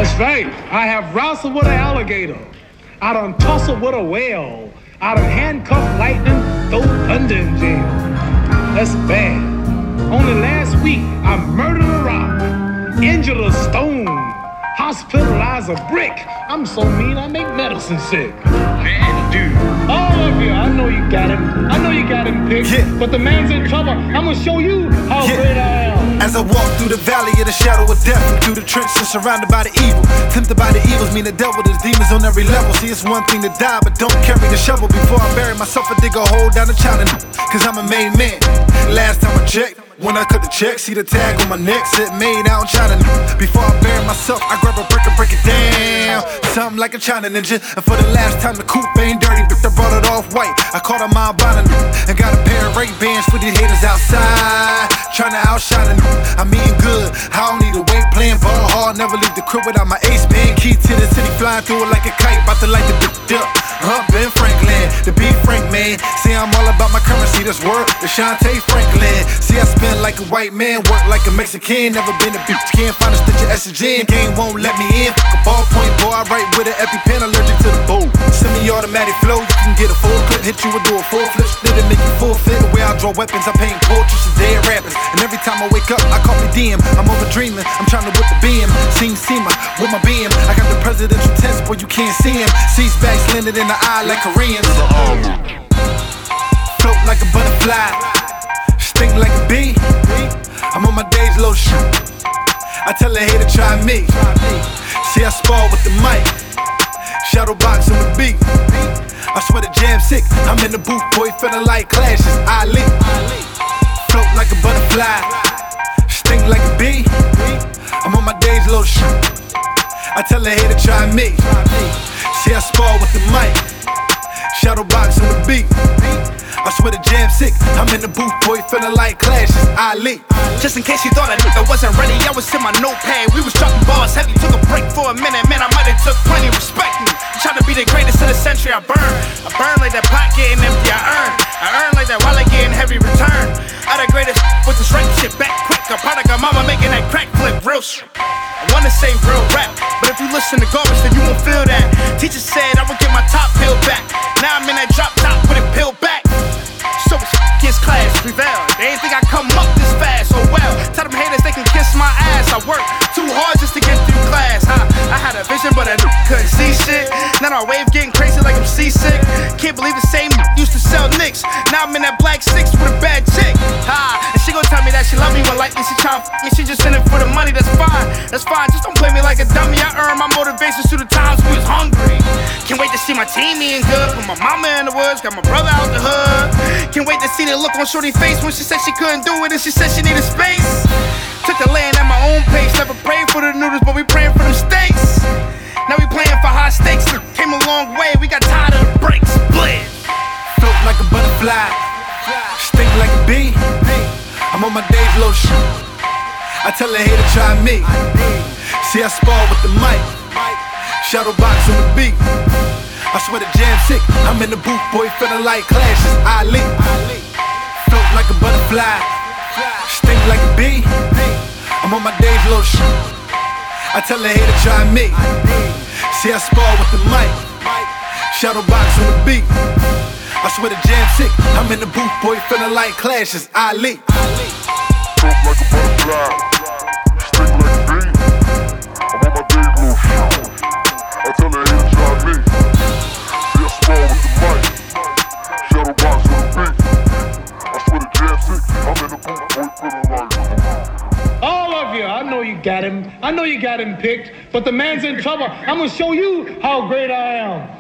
right. I have wrestled with an alligator. I done tussled with a whale. I done handcuffed lightning, throw thunder in jail. That's bad. Only last week, I murdered a rock, injured a stone, hospitalized a brick. I'm so mean, I make medicine sick. Man, dude. All of you, I know you got him. I know you got him picked. Yeah. But the man's in trouble. I'm gonna show you how great I am. As I walk through the valley of the shadow of death, through the trenches surrounded by the evil, tempted by the evils, mean the devil, there's demons on every level. See, it's one thing to die, but don't carry the shovel. Before I bury myself, I dig a hole down the China, cause I'm a made man. Last time I checked, when I cut the check, see the tag on my neck, said made out in China. Before I bury myself, I grab a brick and break it down, something like a China ninja. And for the last time, the coupe ain't dirty, but I brought it off white. I caught a mind bonding and got a pair of Ray-Bans for these haters outside, trying to outshine them. I'm eating good, I don't need a weight, playing ball hard, never leave the crib without my ace man. Key to the city, flying through it like a kite, about to light the bitch up. Ben Franklin, the B Frank man. See, I'm all about my currency, that's word, the Shantae Franklin. See, I spend like a white man, work like a Mexican. Never been a bitch, can't find a stitch of estrogen. Game won't let me in, fuck a ballpoint boy, I write with an EpiPen, allergic to the bowl. Semi-automatic flow, you can get a full clip, hit you and do a full flip, split and make you forfeit. The way I draw weapons, I paint portraits of dead rappers. And every time I wake up, I call me DM. I'm over dreaming, I'm trying to whip the beam. Seen SEMA with my beam. I got the presidential test, boy, you can't see him. Seats back, slanted in the eye like Koreans. Float like a butterfly, stink like a bee. I'm on my days low shoot. I tell a hater try me. See, I spar with the mic, shadow box on the beat. I swear the jam sick, I'm in the booth, boy, feeling like clashes. Ali, float like a butterfly, stink like a bee. I'm on my days low shoot. I tell a hater try me. See, I spar with the mic, shadow box on the beat. I swear the jam sick, I'm in the booth, boy, feeling like clashes. Ali. Just in case you thought I wasn't ready, I was in my notepad. We was dropping bars heavy, took a break for a minute. Man, I might've took plenty, respect me. Trying to be the greatest of the century, I burn like that pot getting empty, I earn like that wallet getting heavy return. I the greatest with the straight shit back quick. A product of mama making that crack flip real shit. I wanna say real rap, but if you listen to garbage, then you won't feel that. Teacher said I would get my top pill back. Now I'm in that drop top with it peeled back. So it's class prevail. They ain't think I come up this fast, oh well. Tell them haters they can kiss my ass. I work too hard just to get through class. I had a vision, but I couldn't see shit. Now our wave getting crazy like I'm seasick. Can't believe the same used to sell nicks. Now I'm in that black six with a bad chick. And she gon' tell me that she love me, but like me, she tryna f me. She just in it for the money, that's fine. That's fine, just don't play me like a dummy. I earn my motivations through the times we was hungry. Can't wait to see my team eating good. Put my mama in the woods, got my brother out the hood. Can't wait to see the look on shorty's face when she said she couldn't do it and she said she needed space. Took the land at my own pace. Never prayed for the noodles, but we praying for them steaks. Now we playing for high stakes. Came a long way, we got tired of the breaks. Split. Float like a butterfly, stink like a bee. I'm on my days low shoot. I tell a hater try me. See, I spar with the mic, shadow box on the beat. I swear the jam sick, I'm in the booth, boy, feeling like clashes. Ali, float like a butterfly, stink like a bee. I'm on my days low shoot. I tell a hater try me. See, I spar with the mic, shadow box on the beat. I swear the jam sick, I'm in the booth, boy, feeling like clashes. Ali. Float like a butterfly, stink like a bee. I'm on my days low shoot. I tell a hater try me. See, I spar with the mic, shadow box on the beat. I swear the jam sick, I'm in the booth, boy, feeling like. All of you, I know you got him. I know you got him picked, but the man's in trouble. I'm gonna show you how great I am.